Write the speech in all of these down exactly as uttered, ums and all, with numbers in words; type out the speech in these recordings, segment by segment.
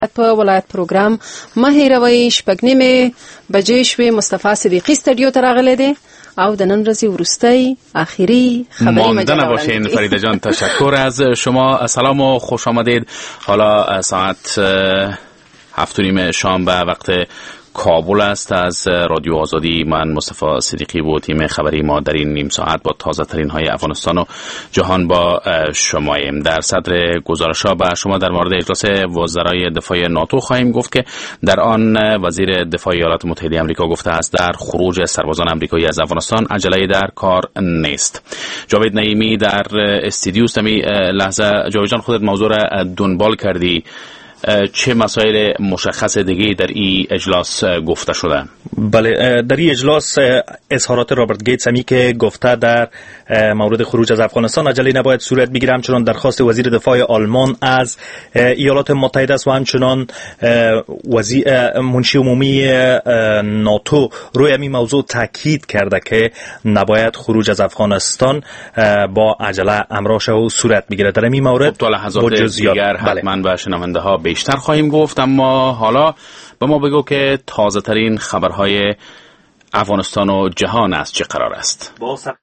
په ولایت پروګرام مه هیروئ شپږ نیمې بجې شوې. مصطفی صدیقی استودیو ته راغلی دی او د نن ورځې وروستۍ آخري خبری مانده نباشین. فریده جان تشکر از شما. سلام و خوش آمدید. حالا ساعت هفت و نیم شام به وقت کابل است. از رادیو آزادی من مصطفی صدیقی و تیم خبری ما در این نیم ساعت با تازه ترین های افغانستان و جهان با شماییم. در صدر گزارش ها به شما در مورد اجلاس وزرای دفاع ناتو خواهیم گفت که در آن وزیر دفاع ایالات متحده آمریکا گفته است در خروج سربازان آمریکایی از افغانستان عجله در کار نیست. جاوید نعیمی در استودیو است. می لحظه جاوید جان خودت موضوع را دنبال کردی، چه مسائل مشخص دیگه در این اجلاس گفته شده؟ بله، در این اجلاس اظهارات رابرت گیتس همی که گفته در مورد خروج از افغانستان عجله نباید صورت بگیره، همچنان درخواست وزیر دفاع آلمان از ایالات متحده است و همچنان وزیر منشی عمومی ناتو روی همین موضوع تاکید کرده که نباید خروج از افغانستان با عجله همراه شود و صورت بگیره. در این مورد تا لحظات دیگر حتما به شنونده ها بیشتر خواهیم گفت، اما حالا به ما بگو که تازه ترین خبرهای افغانستان و جهان از چه قرار است؟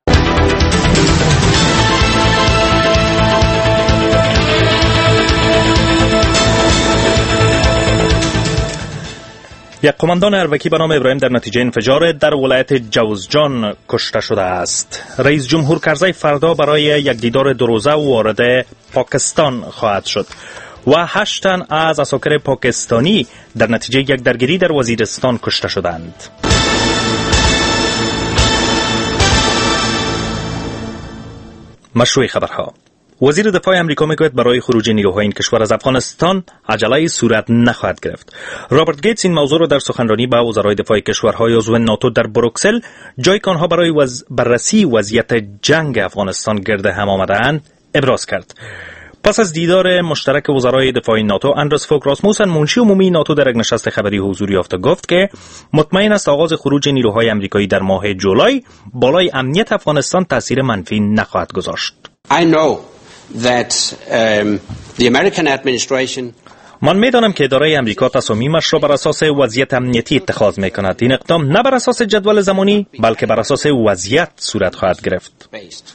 یک قماندان اربکی به نام ابراهیم در نتیجه انفجار در ولایت جوزجان کشته شده است. رئیس جمهور کرزی فردا برای یک دیدار دو روزه وارد پاکستان خواهد شد و هشت تن از عساکر پاکستانی در نتیجه یک درگیری در وزیرستان کشته شدند. مشروع خبرها. وزیر دفاع امریکا میگوید برای خروج نیروهای این کشور از افغانستان عجله صورت نخواهد گرفت. رابرت گیتس این موضوع را در سخنرانی با وزرای دفاع کشورهای عضو ناتو در بروکسل، جایی که آنها برای وز... بررسی وضعیت جنگ افغانستان گرد هم آمده‌اند، ابراز کرد. پس از دیدار مشترک وزرای دفاع ناتو، اندرس فوگ راسموسن منشی عمومی ناتو در یک نشست خبری حضور یافته گفت که مطمئن است آغاز خروج نیروهای آمریکایی در ماه جولای بالای امنیت افغانستان تاثیر منفی نخواهد گذاشت. I know that um, the American administration من میدانم که اداره امریکا تصامیمش را بر اساس وضعیت امنیتی اتخاذ میکند. این اقدام نه بر اساس جدول زمانی بلکه بر اساس وضعیت صورت خواهد گرفت.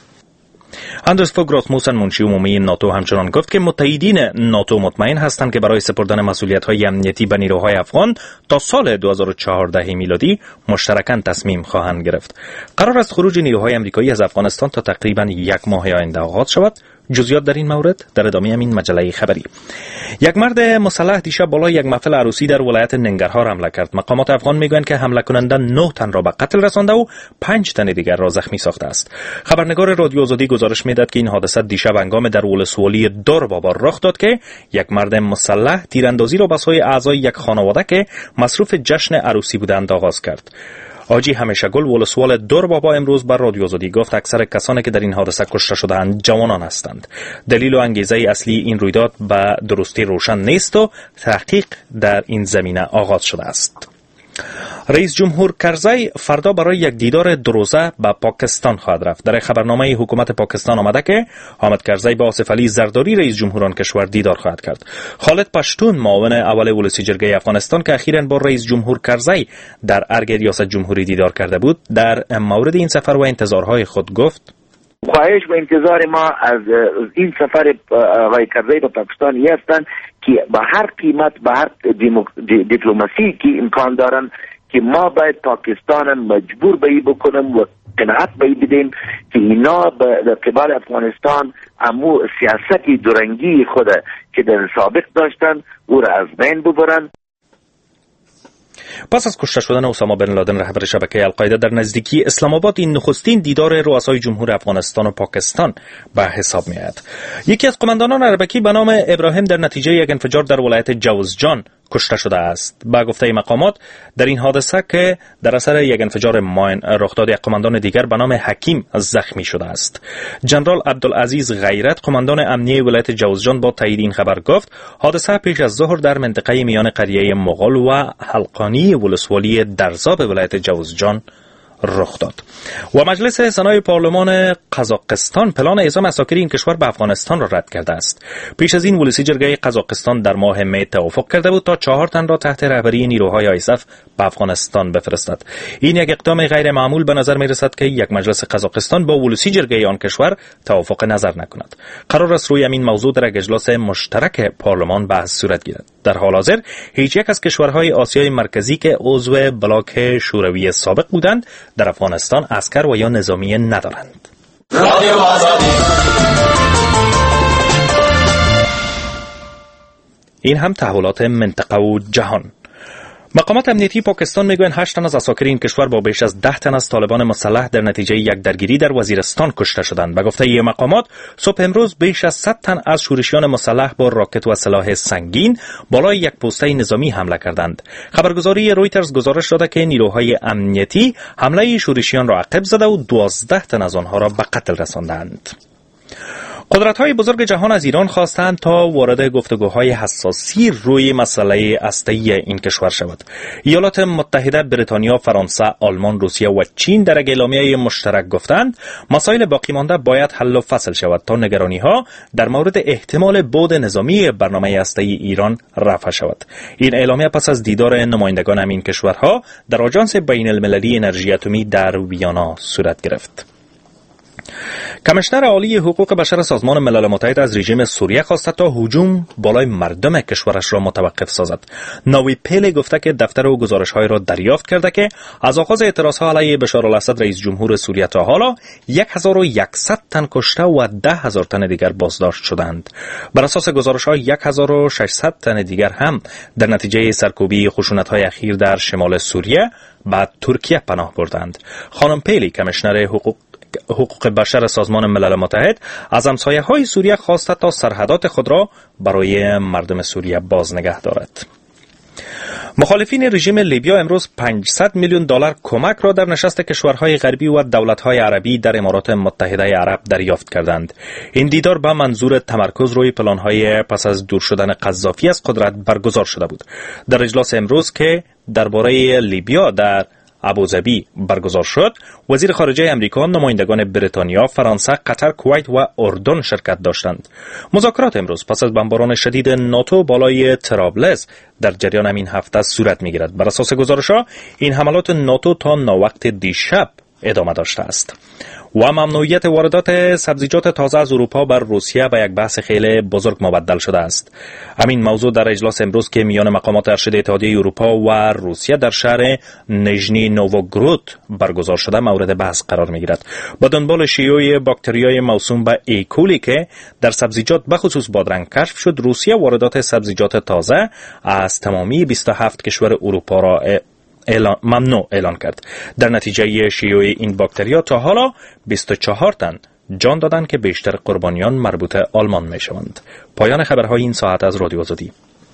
اندرس فوگ راسموسن منشی عمومی ناتو همچنان گفت که متحدین ناتو مطمئن هستند که برای سپردن مسئولیت‌های امنیتی به نیروهای افغان تا سال دو هزار و چهارده میلادی مشترکاً تصمیم خواهند گرفت. قرار است خروج نیروهای آمریکایی از افغانستان تا تقریباً یک ماه آینده آغاز شود. جزئیات در این مورد در ادامه همین مجله خبری. یک مرد مسلح دیشب بالای یک محفل عروسی در ولایت ننگرهار حمله کرد. مقامات افغان میگویند که حمله کننده نه تن را به قتل رسانده و پنج تن دیگر را زخمی ساخته است. خبرنگار رادیو آزادی گزارش میداد که این حادثه دیشب هنگام در ولسوالی دوربابا رخ داد که یک مرد مسلح تیراندازی را به سوی اعضای یک خانواده که مصروف جشن عروسی بودند آغاز کرد. آجی همیشه گل ولسوال دوربابا امروز بر رادیو آزادی گفت اکثر کسانی که در این حادثه کشته شدند جوانان هستند. دلیل و انگیزه اصلی این رویداد به درستی روشن نیست و تحقیق در این زمینه آغاز شده است. رئیس جمهور کرزی فردا برای یک دیدار دو روزه به پاکستان خواهد رفت. در خبرنامه حکومت پاکستان آمده که حامد کرزی با آصف علی زرداری رئیس جمهور آن کشور دیدار خواهد کرد. خالد پشتون معاون اول ولسی جرگه افغانستان که اخیراً با رئیس جمهور کرزی در ارگ ریاست جمهوری دیدار کرده بود، در مورد این سفر و انتظارهای خود گفت: خواهش و انتظار ما از این سفر آقای کرزی به پاکستان این هستند که به هر قیمت به هر دیپلماسی که امکان دارن که ما باید پاکستان مجبور به این بکنم و قناعت به این بدیم که اینا در قبال افغانستان امو سیاستی دورنگی خود که در سابق داشتن او را از بین ببرن. پس از کشته شدن اسامه بن لادن رهبر شبکه القاعده در نزدیکی اسلام آباد، این نخستین دیدار رؤسای جمهور افغانستان و پاکستان به حساب میاد. یکی از قماندانان اربکی به نام ابراهیم در نتیجه یک انفجار در ولایت جوزجان کشته شده است. با گفته مقامات در این حادثه که در اثر یک انفجار ماین رخ داد، یک قماندان دیگر به نام حکیم زخمی شده است. جنرال عبدالعزیز غیرت قماندان امنیه ولایت جوزجان با تایید این خبر گفت حادثه پیش از ظهر در منطقه میان قریه مغول و حلقانی ولسوالی درزاب ولایت جوزجان رخ داد. و مجلس سنای پارلمان قزاقستان پلان اعزام اساکیر این کشور به افغانستان را رد کرده است. پیش از این ولسی جرگه قزاقستان در ماه می توافق کرده بود تا چهار تن را تحت رهبری نیروهای آیسف به افغانستان بفرستد. این یک اقدام غیر معمول به نظر می رسد که یک مجلس قزاقستان با ولسی جرگه آن کشور توافق نظر نکند. قرار است روی این موضوع در یک اجلاس مشترک پارلمان بحث صورت گیرد. در حال حاضر هیچ یک از کشورهای آسیای مرکزی که عضو بلاک شوروی سابق بودند در افغانستان عسکر و یا نظامی ندارند. رادیو آزادی. این هم تحولات منطقه و جهان. مقامات امنیتی پاکستان میگویند هشت تن از اساکیر این کشور با بیش از ده تن از طالبان مسلح در نتیجه یک درگیری در وزیرستان کشته شدند. به گفته این مقامات صبح امروز بیش از صد تن از شورشیان مسلح با راکت و سلاح سنگین بالای یک پوسته نظامی حمله کردند. خبرگزاری رویترز گزارش داده که نیروهای امنیتی حمله شورشیان را عقب زده و دوازده تن از آنها را به قتل رساندند. قدرت‌های بزرگ جهان از ایران خواستند تا وارد گفتگوهای حساسی روی مسئله هسته‌ای این کشور شود. ایالات متحده، بریتانیا، فرانسه، آلمان، روسیه و چین در یک اعلامیه مشترک گفتند مسائل باقی مانده باید حل و فصل شود تا نگرانی‌ها در مورد احتمال بعد نظامی برنامه هسته‌ای ایران رفع شود. این اعلامیه پس از دیدار نمایندگان همین کشورها در آژانس بین‌المللی انرژی اتمی در ویانا صورت گرفت. کمیشنر عالی حقوق بشر سازمان ملل متحد از رژیم سوریه خواسته تا هجوم بالای مردم کشورش را متوقف سازد. ناوی پیلی گفته که دفتر او گزارش‌های را دریافت کرده که از آغاز اعتراض‌ها علیه بشار الاسد رئیس جمهور سوریه تا حالا هزار و صد تن کشته و ده هزار تن دیگر بازداشت شدند. بر اساس گزارش‌ها هزار و ششصد تن دیگر هم در نتیجه سرکوبی خشونت‌های اخیر در شمال سوریه به ترکیه پناه بردند. خانم پیلی کمیشنر حقوق حقوق بشر سازمان ملل متحد از همسایه‌های سوریه خواسته تا سرحدات خود را برای مردم سوریه باز نگه دارد. مخالفین رژیم لیبیا امروز پانصد میلیون دلار کمک را در نشست کشورهای غربی و دولت‌های عربی در امارات متحده عرب دریافت کردند. این دیدار به منظور تمرکز روی پلان‌های پس از دور شدن قذافی از قدرت برگزار شده بود. در اجلاس امروز که درباره لیبیا در ابوظبی برگزار شد، وزیر خارجه امریکا، نمایندگان بریتانیا، فرانسه، قطر، کویت و اردن شرکت داشتند. مذاکرات امروز پس از بمباران شدید ناتو بالای طرابلس در جریان همین هفته صورت می‌گیرد. بر اساس گزارش‌ها این حملات ناتو تا ناوقت دیشب ادامه داشته است. و ممنوعیت واردات سبزیجات تازه از اروپا بر روسیه به یک بحث خیلی بزرگ مبدل شده است. همین موضوع در اجلاس امروز که میان مقامات ارشد اتحادیه اروپا و روسیه در شهر نژنی نووگرود برگزار شده مورد بحث قرار میگیرد. با دنبال شیوع باکتریای موسوم به ایکولی که در سبزیجات به خصوص بادرنگ کشف شد، روسیه واردات سبزیجات تازه از تمامی بیست و هفت کشور اروپا را اعلان ممنوع اعلان کرد. در نتیجه شیوع این باکتریا تا حالا بیست و چهار تن جان دادند که بیشتر قربانیان مربوط آلمان می شوند. پایان خبرهای این ساعت از رادیو آزادی.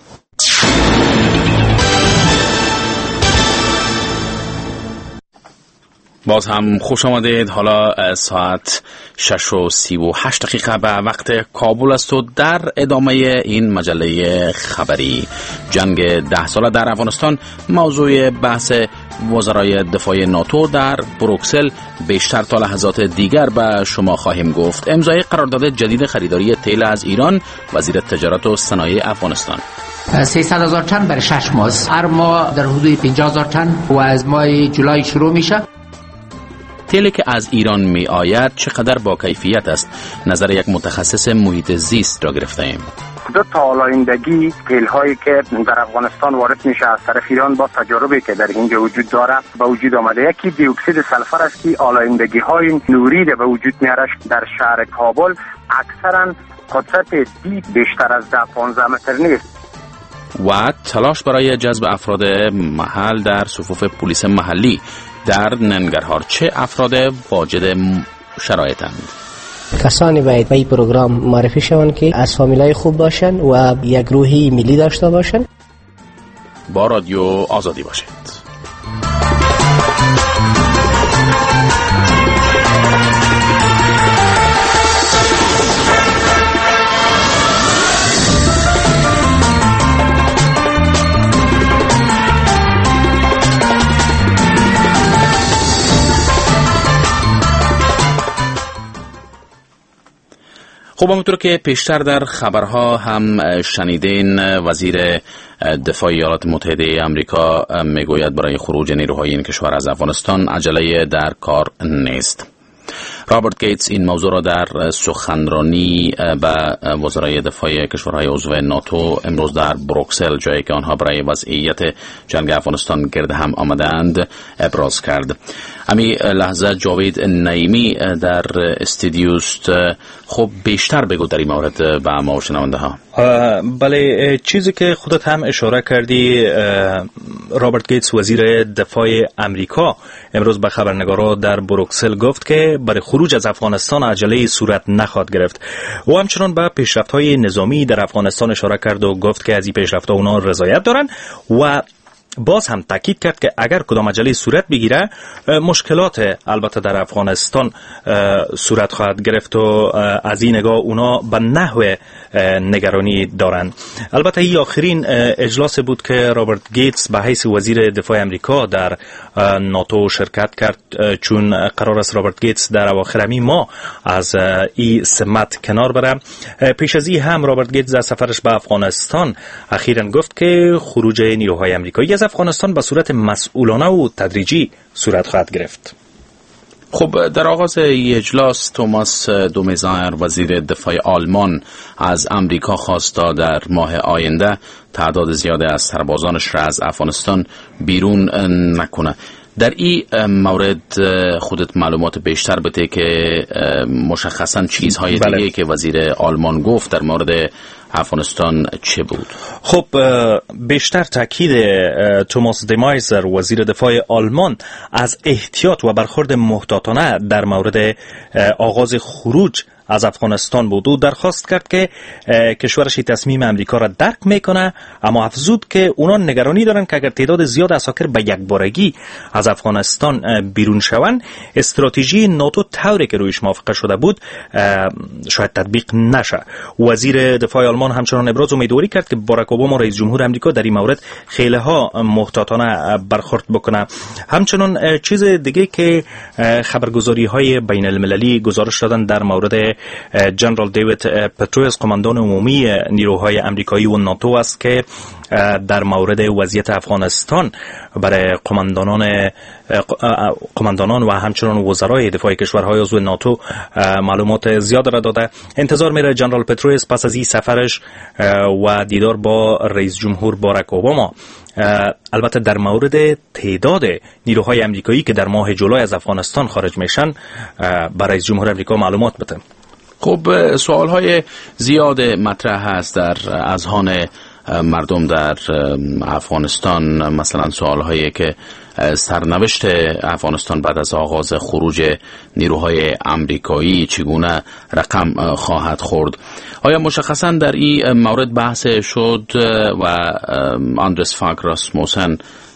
باز هم خوش آمدید. حالا ساعت شش و سی و هشت دقیقه به وقت کابل است و در ادامه این مجله خبری جنگ ده ساله در افغانستان موضوع بحث وزرای دفاع ناتو در بروکسل بیشتر تا لحظات دیگر به شما خواهیم گفت. امضای قرارداد جدید خریداری تیل از ایران. وزیر تجارت و صنایع افغانستان سیصد هزار تن برای شش ماه، هر ماه در حدود پنجاه هزار تن و از ماه جولای شروع میشه. تیلی که از ایران می آید چقدر با کیفیت است؟ نظر یک متخصص محیط زیست را گرفته ایم. دو تا آلایندگی تیل هایی که در افغانستان وارد میشه از طرف ایران با تجاربی که در اینجا وجود داره به وجود آمده. یکی دی اکسید سلفر است که آلایندگی های نوری به وجود میاره در شهر کابل. اکثرا قدرت دید بیشتر از ده پانزده متر نیست. و تلاش برای جذب افراد محل در صفوف پلیس محلی در ننگرهار. چه افراد واجد شرایطند؟ کسانی باید به این پروگرام معرفی شوند که از فامیلای خوب باشن و یک روحی ملی داشته باشن. با رادیو آزادی باشید. خب همونطور که پیشتر در خبرها هم شنیدین، وزیر دفاع ایالات متحده آمریکا میگوید برای خروج نیروهای این کشور از افغانستان عجله در کار نیست. رابرت گیتس این موضوع را در سخنرانی به وزرای دفاع کشورهای عضو ناتو امروز در بروکسل، جایی که آنها برای وضعیت جنگ افغانستان گرد هم آمدند، ابراز کرد. امی لحظه جاوید نعیمی در استودیوست. خب بیشتر بگو در این مورد به ما شنونده ها. بله، چیزی که خودت هم اشاره کردی، رابرت گیتس وزیر دفاع امریکا امروز به خبرنگارا در بروکسل گفت که برای خروج از افغانستان عجله صورت نخواهد گرفت. او همچنان به پیشرفت‌های نظامی در افغانستان اشاره کرد و گفت که از این پیشرفت‌ها اونا رضایت دارن و باز هم تاکید کرد که اگر کدام عجله صورت بگیره مشکلات البته در افغانستان صورت خواهد گرفت و از این نگاه اونا به نحو نگرانی دارند. البته این آخرین اجلاس بود که رابرت گیتس به حیث وزیر دفاع امریکا در ناتو شرکت کرد، چون قرار است رابرت گیتس در اواخر همین ماه از این سمت کنار بره. پیش از این هم رابرت گیتس در سفرش به افغانستان اخیراً گفت که خروج نیروهای امریکایی از افغانستان به صورت مسئولانه و تدریجی صورت خواهد گرفت. خب در آغاز اجلاس توماس دومزایر وزیر دفاع آلمان از امریکا خواست تا در ماه آینده تعداد زیاده از سربازانش را از افغانستان بیرون نکنه. در این مورد خودت معلومات بیشتر بده که مشخصا چیزهای دیگه بله. که وزیر آلمان گفت در مورد افغانستان چه بود؟ خب بیشتر تاکید توماس دمایزر وزیر دفاع آلمان از احتیاط و برخورد محتاطانه در مورد آغاز خروج از افغانستان بود. او درخواست کرد که کشورش تصمیم امریکا را درک میکنه، اما افزود که اونا نگرانی دارن که اگر تعداد زیاد عساکر به یک بارگی از افغانستان بیرون شوند، استراتژی ناتو طوری که رویش موافقه شده بود شاید تطبیق نشه. وزیر دفاع آلمان همچنان ابراز امیدواری کرد که باراک اوباما رئیس جمهور امریکا در این مورد خیلی ها محتاطانه برخورد بکنه. همچنان چیز دیگه که خبرگزاری های بین المللی گزارش دادن در مورد جنرال دیوید پتروس، قماندان عمومی نیروهای امریکایی و ناتو است که در مورد وضعیت افغانستان برای قماندانان قماندانان و همچنان وزرای دفاع کشورهای عضو ناتو معلومات زیاد را داده. انتظار میره جنرال پتروس پس از این سفرش و دیدار با رئیس جمهور باراک اوباما البته در مورد تعداد نیروهای امریکایی که در ماه جولای از افغانستان خارج میشن برای رئیس جمهور امریکا معلومات بده. خب سوالهای زیاد مطرح هست در اذهان مردم در افغانستان، مثلا سوالهایی که سرنوشت افغانستان بعد از آغاز خروج نیروهای امریکایی چگونه رقم خواهد خورد. آیا مشخصا در این مورد بحث شد و آندرس فاگ راسموسن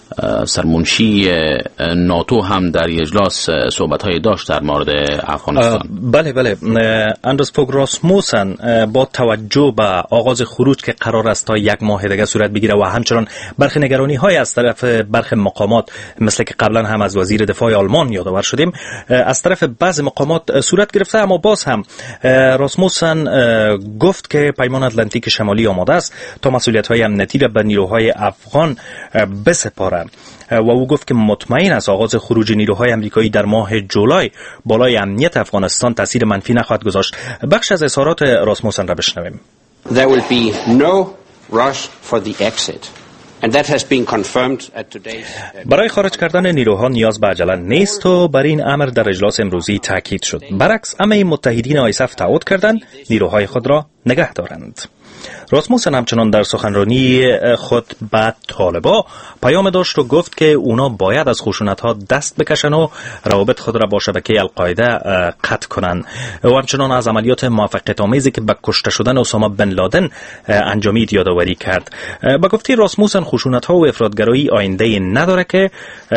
سرمنشی ناتو هم در اجلاس صحبت‌های داشت در مورد افغانستان؟ بله بله، آندرس فاگ راسموسن با توجه به آغاز خروج که قرار است تا یک ماه دیگه صورت بگیره و همچنان برخی نگرانی‌های از طرف برخی مقامات مثل که قبلا هم از وزیر دفاع آلمان یادآور شدیم از طرف بعض مقامات صورت گرفته، اما باز هم راسموسن گفت که پیمان اتلانتیک شمالی آماده است تا مسئولیت‌های امنیتی را به نیروهای افغان بسپارد و او گفت که مطمئن است آغاز خروج نیروهای امریکایی در ماه جولای بالای امنیت افغانستان تاثیر منفی نخواهد گذاشت. بخش از اظهارات راسموسن را بشنویم. There will be no rush for the exit. And that has been confirmed at today's... برای خارج کردن نیروها نیاز به عجله نیست و بر این امر در اجلاس امروزی تاکید شد. برعکس همه متحدین آیساف تعهد کردند نیروهای خود را نگه دارند. راسموسن همچنان در سخنرانی خود به طالبا پیام داشت و گفت که اونا باید از خشونت‌ها دست بکشن و روابط خود را با شبکه القاعده قطع کنند. و همچنان از عملیات موفقیت‌آمیزی که به کشته شدن اسامه بن لادن انجامید یادآوری کرد. با گفته راسموسن خشونت‌ها و افراطگرایی آینده نداره که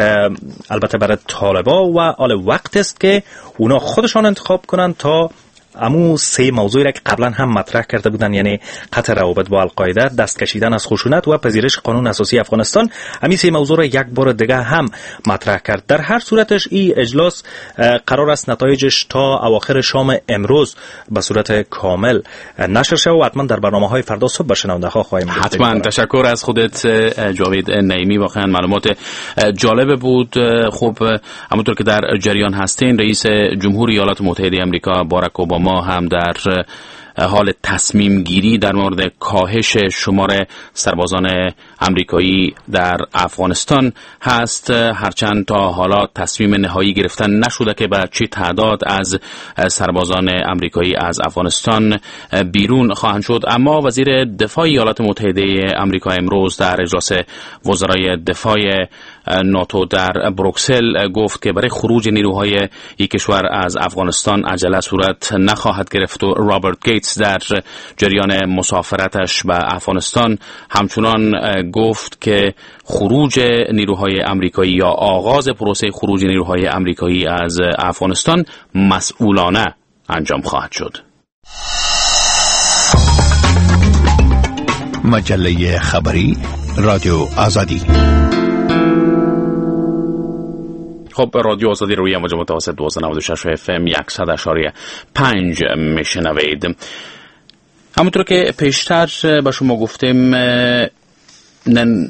البته برای طالبا و آل وقت است که اونا خودشان انتخاب کنند تا امو سه موضوعی را که قبلا هم مطرح کرده بودن، یعنی قطع روابط با القاعده، دست کشیدن از خشونت و پذیرش قانون اساسی افغانستان، همین سه موضوع را یک بار دیگه هم مطرح کرد. در هر صورتش این اجلاس قرار است نتایجش تا اواخر شام امروز به صورت کامل نشر شود و حتما در برنامه‌های فردا صبح به شنونده ها خواهیم گفت. حتما. تشکر از خودت جاوید نعیمی، واقعا معلومات جالب بود. خب همونطور که در جریان هستین، رئیس جمهور ایالات متحده آمریکا باراک اوباما هم در حال تصمیم گیری در مورد کاهش شمار سربازان آمریکایی در افغانستان هست، هرچند تا حالا تصمیم نهایی گرفتن نشده که به چه تعداد از سربازان آمریکایی از افغانستان بیرون خواهند شد. اما وزیر دفاع ایالات متحده آمریکا امروز در اجلاس وزرای دفاع ناتو در بروکسل گفت که برای خروج نیروهای این کشور از افغانستان عجله صورت نخواهد گرفت و رابرت گیتس در جریان مسافرتش به افغانستان همچنان گفت که خروج نیروهای آمریکایی یا آغاز پروسه خروج نیروهای آمریکایی از افغانستان مسئولانه انجام خواهد شد. مجله خبری رادیو آزادی. خب رادیو آزادی روی امواج متوسط دویست و نود و شش اف ام صد و پنج میشنوید. همونطور که پیشتر به شما گفتیم، نن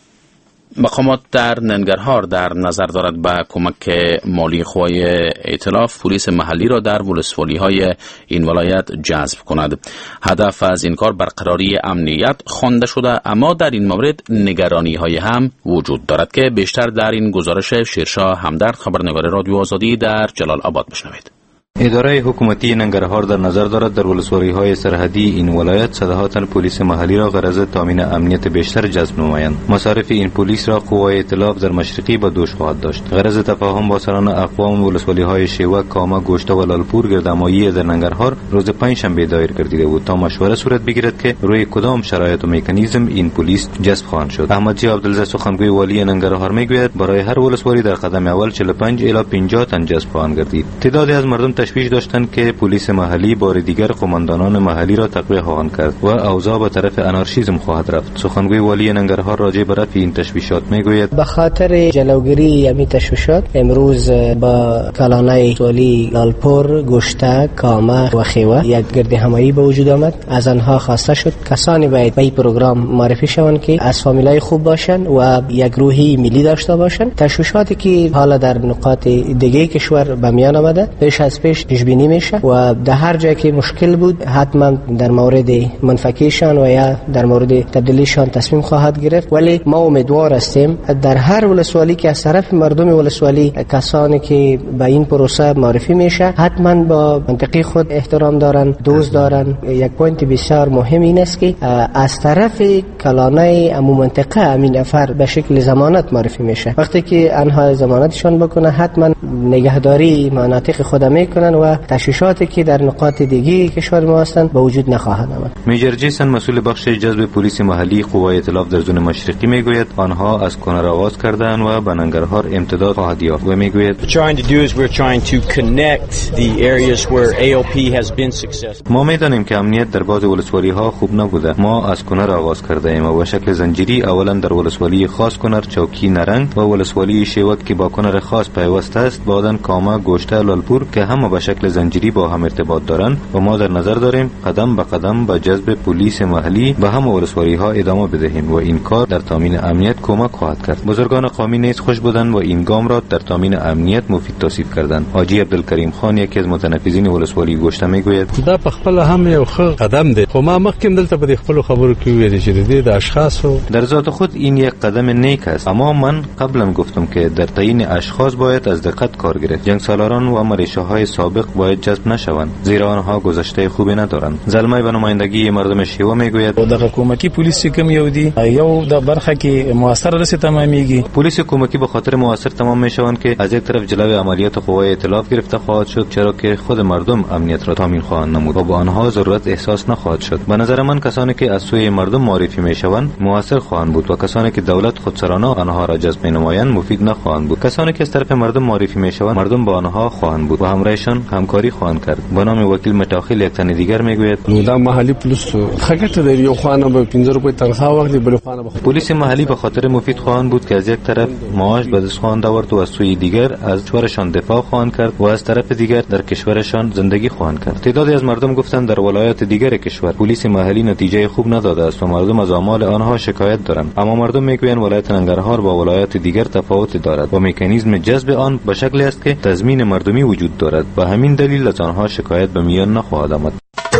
مقامات در ننگرهار در نظر دارد به کمک مالی قوای ائتلاف پلیس محلی را در ولسوالی‌های این ولایت جذب کند. هدف از این کار برقراری امنیت خوانده شده، اما در این مورد نگرانی‌های هم وجود دارد که بیشتر در این گزارش شیرشاه همدرد، خبرنگار رادیو آزادی در جلال آباد بشنوید. اداره حکومتی ننگرهار در نظر دارد در ولسوالی‌های سرحدی این ولایت صدها تن پلیس محلی را غرض تامین امنیت بیشتر جذب نمایند. مصارف این پلیس را قوای ائتلاف در مشرقی به دوش خواهد داشت. غرض تفاهم با سران اقوام ولسوالی‌های شیوک، کاما، گوشته و لالپور گردمایی در ننگرهار روز پنجشنبه دایر گردیده بود تا مشوره صورت بگیرد که روی کدام شرایط و مکانیزم این پلیس جذب خواهند شد. احمدجی عبدالله سخنگوی والی ننگرهار میگوید برای هر ولسوالی در قدم اول چهل و پنج الی پنجاه تن جذب خواهند گردید. تعدادی از مردم تشویش داشتند که پلیس محلی بار دیگر قماندانان محلی را تقویه خواهند کرد و اوضاع به طرف انارشیسم خواهد رفت. سخنگوی والی ننگرهار راجع به رفع این تشویشات میگوید به خاطر جلوگیری همین تشویشات امروز با کلانای سوالی لالپور، گوشته، کامه و خیوه یک گرد همایی به وجود آمد. از آنها خواسته شد کسانی باید به این پروگرام معرفی شوند که از فامیلای خوب باشند و یک روحی ملی داشته باشند. تشویشاتی که حالا در نقاط دیگه کشور به میان آمده پیش از پیش پیش بینی میشه و در هر جایی که مشکل بود حتما در مورد منفکیشان و یا در مورد تبدیلیشان تصمیم خواهد گرفت. ولی ما امیدوار هستیم در هر ولسوالی که از طرف مردم ولسوالی کسانی که به این پروسه معرفی میشه حتما با منطقی خود احترام دارن، دوست دارن. یک پوینت بسیار مهم این است که از طرف کلانای امو منطقه امین افر به شکل ضمانت معرفی میشه. وقتی که آنها ضمانتشان بکنه حتما نگهداری مناطق خود میکنن و تشویشاتی که در نقاط دیگه کشور ما هستند به وجود نخواهد آمد. میجر جیسن مسئول بخش جذب پلیس محلی قوای ائتلاف در زون مشرقی میگوید آنها از کنر آغاز کردند و به ننگرهار امتداد خواهد یافت و میگوید ما میدانیم که امنیت در بعض ولسوالی ها خوب نبوده. ما از کنر آغاز کرده ایم و به شکل زنجیری اولا در ولسوالی خاص کنر چوکی نرنگ و ولسوالی شیوک که با کنر خاص پیوسته است، بعداً کاما، گوشته، لالپور که همه به شکل زنجیری با هم ارتباط دارند و ما در نظر داریم قدم به قدم به جذب پلیس محلی به همه ولسوالی ها ادامه بدهیم و این کار در تامین امنیت کمک خواهد کرد. بزرگان قومی نیز خوش بودند و این گام را در تامین امنیت مفید توصیف کردند. حاجی عبدالکریم خان یکی از متنفذین ولسوالی گوشته میگوید دا په خپل هم یو ښه قدم دی، خو ما مخکې دلته په خپل خبرو کې ویل چې د اشخاصو در ذات خود این یک قدم نیک است، اما من قبلا گفتم که در تعیین اشخاص باید از دقت کار گرفت. جنگ سالاران و مریشه‌های سابق باید جذب نشوند زیرا آنها گذشته خوبی ندارند. زلمه به نمایندگی مردم شیوا میگوید د حکومتي پولیس کوم یو دی یو د برخه کې موثر رسې تمامېږي. پلیس حکومتی به خاطر موثر تمام میشوند که از یک طرف جلوی عملیات قوای ائتلاف گرفته خواهد شد، چرا که خود مردم امنیت را تامین خواهند نمود و با آنها ضرورت احساس نخواهد شد. به نظر من کسانی که از سوی مردم معرفی میشوند موثر خواهند بود و کسانی که دولت خودسرانه آنها را جذب نمایند مفید نخواهند بود. کسانی که از طرف مردم معرفی میشوند مردم با آنها خواهند بود و همراه ایشان همکاری خواهند کرد. به نام وکیل متاخل یک تن دیگر میگوید نودا محلی پلیس خگت در یو خانه به پنځه روپۍ تنخواه وقتی بل خانه به پلیس محلی به خاطر مفید خواهند بود که از یک طرف معاش به دست خواهند آورد و از سوی دیگر از کشورشان دفاع خواهند کرد و از طرف دیگر در کشورشان زندگی خواهند کرد. تعدادی از مردم گفتند در ولایات دیگر کشور پلیس محلی نتیجه خوب نداده است و مردم از اعمال آنها شکایت دارند. اما مردم میگویند ولایت ننگرهار با ولایات دیگر تفاوت دارد و مکانیزم جذب آن به شکلی است که تضمین مردمی وجود دارد. به همین دلیل از آنها شکایت به میان نخواهد آمد.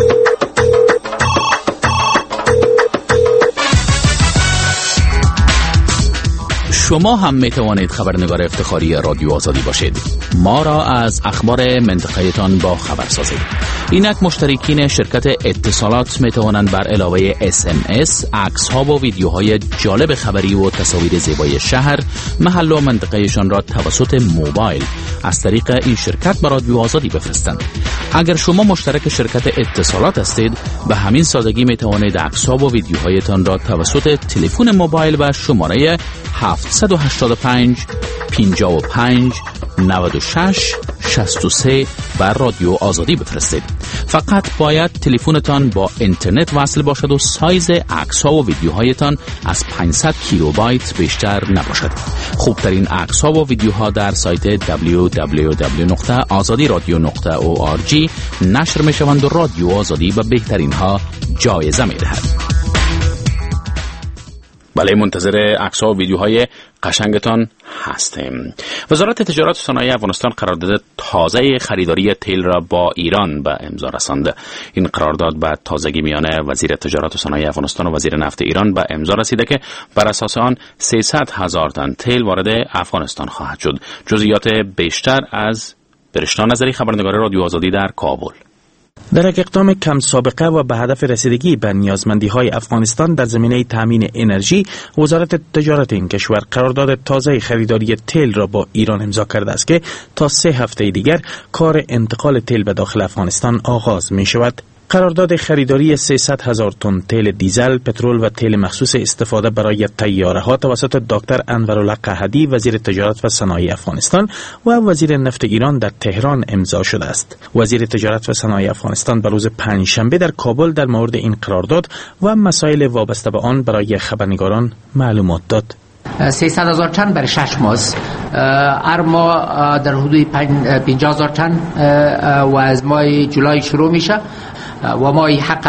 شما هم می توانید خبرنگار افتخاری رادیو آزادی باشید. ما را از اخبار منطقه تان با خبر سازید. اینک مشترکین شرکت اتصالات می توانند بر علاوه اس ام اس، عکس ها و ویدیوهای جالب خبری و تصاویر زیبای شهر، محل و منطقهشان را توسط موبایل از طریق این شرکت به رادیو آزادی بفرستند. اگر شما مشترک شرکت اتصالات هستید، به همین سادگی می توانید عکس ها و ویدیوهایتان را توسط تلفن موبایل و شماره هفت هشت پنج پنجاه و پنج نود و شش شصت و سه بر رادیو آزادی بفرستید. فقط باید تلفنتان با اینترنت وصل باشد و سایز عکس‌ها و ویدیوهایتان از پانصد کیلوبایت بیشتر نباشد. خوبترین عکس‌ها و ویدیوها در سایت دبلیو دبلیو دبلیو دات آزادی رادیو دات او آر جی نشر می‌شوند و رادیو آزادی به بهترین ها جایزه می‌دهد. بله، منتظر عکس‌ها و ویدیوهای قشنگتان هستیم. وزارت تجارت و صنایع افغانستان قرارداد تازه خریداری تیل را با ایران به امضا رساند. این قرارداد به تازگی میان وزیر تجارت و صنایع افغانستان و وزیر نفت ایران به امضا رسیده که بر اساس آن سیصد هزار تن تیل وارد افغانستان خواهد شد. جزئیات بیشتر از برشنا نظری، خبرنگار رادیو آزادی در کابل. در یک اقدام کم سابقه و به هدف رسیدگی به نیازمندی‌های افغانستان در زمینه تامین انرژی، وزارت تجارت این کشور قرارداد تازه خریداری تیل را با ایران امضا کرده است که تا سه هفته دیگر کار انتقال تیل به داخل افغانستان آغاز می شود. قرارداد خریداری سیصد هزار تن تیل دیزل، پترول و تیل مخصوص استفاده برای طیاره‌ها توسط دکتر انورالله قحدی، وزیر تجارت و صنایع افغانستان و وزیر نفت ایران در تهران امضا شده است. وزیر تجارت و صنایع افغانستان به روز پنجشنبه در کابل در مورد این قرارداد و مسائل وابسته به آن برای خبرنگاران معلومات داد. سیصد هزار تن برای شش ماه، هر ماه در حدود پنجاه هزار تن و از ماه جولای شروع میشه و ما حق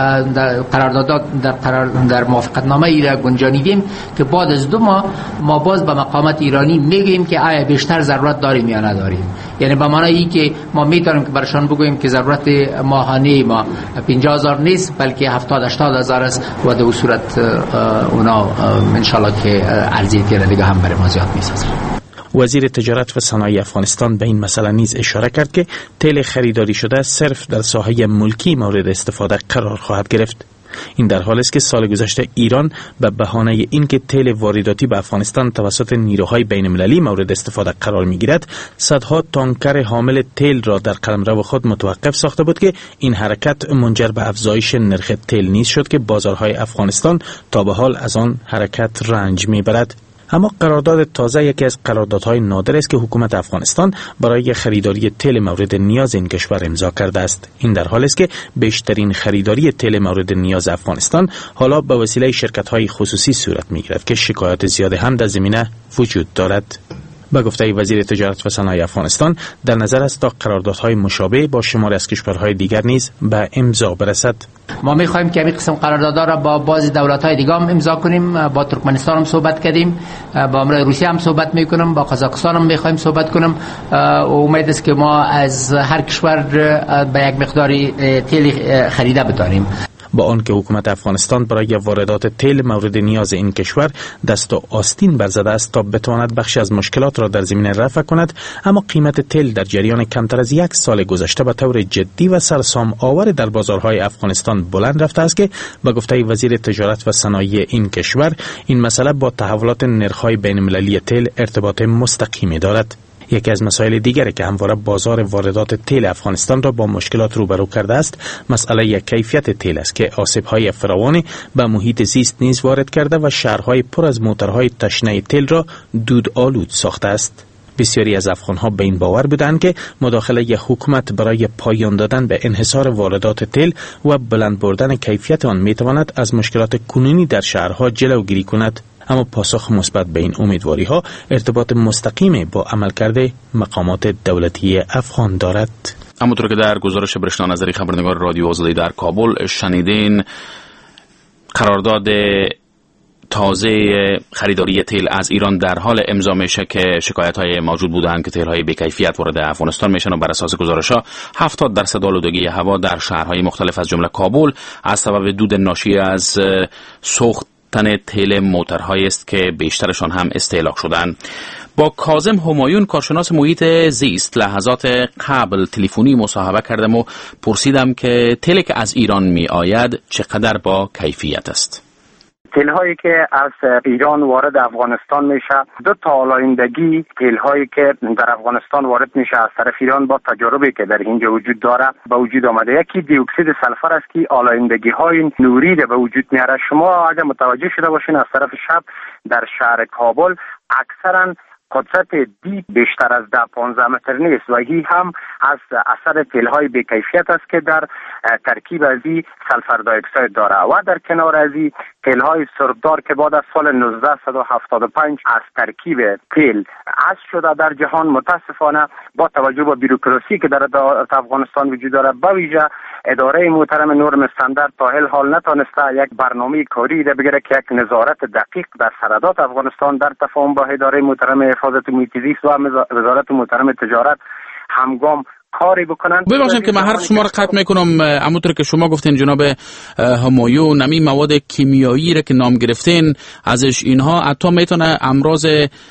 در قرارداد در قرار در موافقتنامه ای را گنجانیدیم که بعد از دو ماه ما باز به مقامات ایرانی میگیم که آیا بیشتر ضرورت داریم یا نداریم. یعنی به معنی ای که ما میتونیم که برشان بگوییم که ضرورت ماهانه ما پنجاه هزار نیست بلکه هفتاد هشتاد هزار است و در صورت اونا ان شاء الله که ارزی تیر دیگه هم برای ما زیاد میسازه. وزیر تجارت و صنایع افغانستان به این مسئله نیز اشاره کرد که تیل خریداری شده صرف در ساحه ملکی مورد استفاده قرار خواهد گرفت. این در حالی است که سال گذشته ایران به بهانه اینکه تیل وارداتی به افغانستان توسط نیروهای بین‌المللی مورد استفاده قرار می‌گیرد، صدها تانکر حامل تیل را در قلمرو خود متوقف ساخته بود که این حرکت منجر به افزایش نرخ تیل نیز شد که بازارهای افغانستان تا به حال از آن حرکت رنج می‌برد. اما قرارداد تازه یکی از قراردادهای نادر است که حکومت افغانستان برای خریداری تیل مورد نیاز این کشور امضا کرده است. این در حالی است که بیشترین خریداری تیل مورد نیاز افغانستان حالا به وسیله شرکت‌های خصوصی صورت می‌گیرد که شکایات زیاد هم در زمینه وجود دارد. به گفته وزیر تجارت و صنایع افغانستان، در نظر است تا قراردادهای مشابه با شماری از کشورهای دیگر نیز به امضا برسد. ما می‌خواهیم که این قسم قراردادها را با بعضی دولت‌های دیگه هم امضا کنیم. با ترکمنستان هم صحبت کردیم، با امروی روسیه هم صحبت می‌کنم، با قزاقستان هم می‌خوایم صحبت کنم و امید است که ما از هر کشور به یک مقداری تیل خریده بتوانیم. با آنکه حکومت افغانستان برای واردات تیل مورد نیاز این کشور دست و آستین برزده است تا بتواند بخش از مشکلات را در زمینه رفع کند، اما قیمت تیل در جریان کمتر از یک سال گذشته به طور جدی و سرسام آور در بازارهای افغانستان بلند رفته است که به گفته وزیر تجارت و صنایع این کشور، این مسئله با تحولات نرخ‌های بین‌المللی تیل ارتباط مستقیمی دارد. یکی از مسائل دیگری که همواره بازار واردات تیل افغانستان را با مشکلات روبرو کرده است، مسئله کیفیت تیل است که آسیب‌های فراوانی به محیط زیست نیز وارد کرده و شهرهای پر از موتورهای تشنه تیل را دود آلود ساخته است. بسیاری از افغان‌ها به این باور بودند که مداخله حکومت برای پایان دادن به انحصار واردات تیل و بلند بردن کیفیت آن میتواند از مشکلات کنونی در شهرها جلوگیری کند. اما پاسخ مثبت به این امیدواری‌ها ارتباط مستقیم با عملکرد مقامات دولتی افغان دارد. همونطور که در گزارش برشنا نظری خبرنگار رادیو آزادی در کابل شنیدین، قرارداد تازه خریداری تیل از ایران در حال امضا میشه که شکایت‌های موجود بودند که تیل‌های بی‌کیفیت وارد افغانستان میشن و بر اساس گزارش‌ها هفتاد درصد آلودگی هوا در شهرهای مختلف از جمله کابل از سبب دود ناشی از سوختن تیل موترهایی است که بیشترشان هم استهلاک شدند. با کاظم همایون کارشناس محیط زیست لحظات قبل تلفنی مصاحبه کردم و پرسیدم که تیلی که از ایران می آید چقدر با کیفیت است. تیل هایی که از ایران وارد افغانستان میشه، دو تا آلایندگی تیل هایی که در افغانستان وارد میشه از طرف ایران با تجاربی که در اینجا وجود داره به وجود آمده. یکی دی اکسید سلفر است که آلایندگی های نوری به وجود میاره. شما اگر متوجه شده باشین از طرف شب در شهر کابل اکثرا قدرت دید بیشتر از ده پانزده متر نیست و هی هم از اثر تیل‌های بی‌کیفیت است که در ترکیب از این سلفر دی اکساید داره و در کنار از این تیل‌های سربدار که بعد از سال نوزده هفتاد و پنج از ترکیب تیل حذف شده در جهان. متاسفانه با توجه به بیروکراسی که در افغانستان وجود داره، به ویژه اداره محترم نورم استاندارد تا هل حال نتونسته یک برنامه کاری را بگیره که یک نظارت دقیق در سرادات افغانستان در تفاهم با اداره محترم حفاظت محیط زیست و وزارت محترم تجارت همگام کاری بکنن. ببخشید که من حرف شما رو قطع میکنم. همونطور که شما گفتین جناب همایون، نمی مواد کیمیایی را که نام گرفتین ازش، اینها حتی میتونه امراض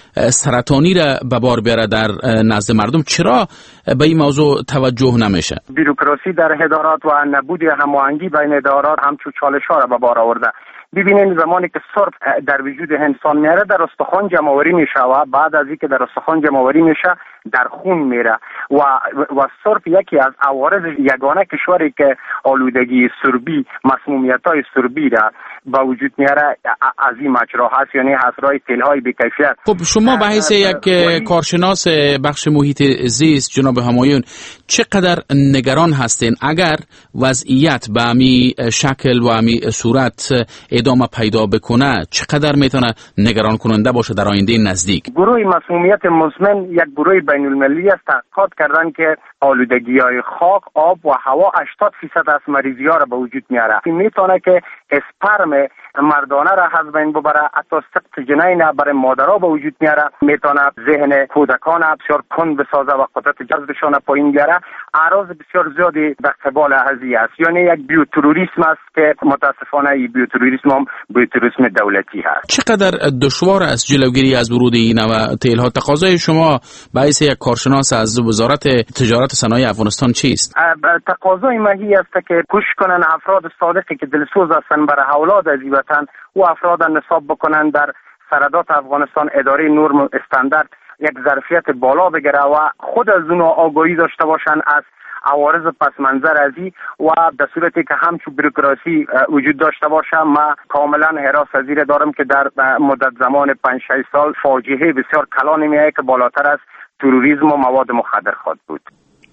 سرطانی را به بار بیاره در نزد مردم. چرا به این موضوع توجه نمیشه؟ بیروکراسی در ادارات و نبود هماهنگی بین ادارات همچون چالش‌ها را به بار آورده. ببینین زمانی که سرب در وجود انسان میره در استخوان جمع‌آوری میشه و بعد از اینکه در استخوان جمع‌آوری میشه در خون میره و و سرب یکی از عوارض یگانه کشوری که آلودگی سربی، مسمومیت‌های سربی را با وجود میاره از این مجرا هست، یعنی حسرای تیل‌های بی‌کیفیت. خب شما به حیث یک کارشناس بخش محیط زیست جناب همایون چقدر نگران هستین اگر وضعیت به همین شکل و همین صورت ادامه پیدا بکنه؟ چقدر میتونه نگران کننده باشه در آینده نزدیک؟ گروه مسمومیت مزمن یک گروه بین المللی است تحقیقات کردن که آلودگی‌های خاک، آب و هوا هشتاد درصد از مریضی‌ها را به وجود میاره. این میتونه که اسپرم مردانه را از بین ببره، حتی سقط جنین برای مادرها به وجود میاره، میتونه ذهن کودکان بسیار کند بسازه و قدرت جذبشان پایین بیاره. اعراض بسیار زیادی در قبال هذه است، یعنی یک بیوتروریسم است که متاسفانه این بیوتروریسم هم بیوتروریسم دولتی هست. چقدر دشوار است جلوگیری از ورود این و تیل‌ها؟ تقاضای شما به حیث یک کارشناس از وزارت تجارت و صنایع افغانستان چیست؟ تقاضای ماهی است که کوشش کنن افراد صادقی که دلسوز هستند برای اولاد از این وطن و افراد نصاب بکنن در سرادات افغانستان اداره نورم استاندارد یک ظرفیت بالا بگیره و خود از اونها آگاهی داشته باشن از عوارض پس منظر ازی و در صورتی که همچون بیروکراسی وجود داشته باشه ما کاملا حراس پذیر دارم که در مدت زمان پنج شش سال فاجعه بسیار کلانی میایه که بالاتر از تروریسم و مواد مخدر خواهد بود.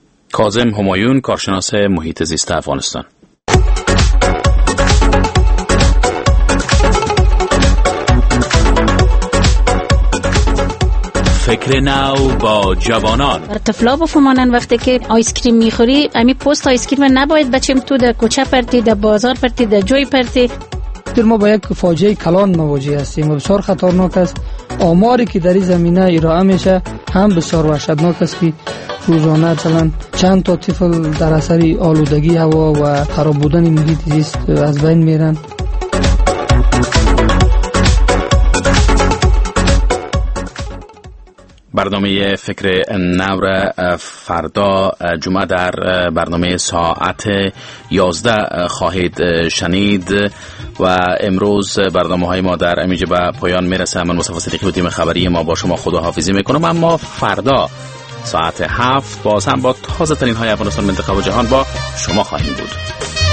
کاظم همایون کارشناس محیط زیست افغانستان. فکر نو با جوانان. طفلا بفهمانن وقتی که آیس کریم میخوری امی پست آیس کریم نباید بچیم تو در کوچه پرتی، در بازار پرتی، در جای پرتی. ما با یک فاجعه کلان مواجه هستیم و بسیار خطرناک است. آماری که در این زمینه ارائه میشه هم بسیار وحشتناک است که روزانه مثلا چند تا طفل در اثر آلودگی هوا و خراب بودن محیط زیست از بین میرن. برنامه فکر نو فردا جمعه در برنامه ساعت یازده خواهید شنید و امروز برنامه های ما در امیجه به پایان میرسه. من مصطفی صدیقی و تیم خبری ما با شما خداحافظی میکنم، اما فردا ساعت هفت باز هم با تازه ترین های افغانستان، منطقه و جهان با شما خواهیم بود.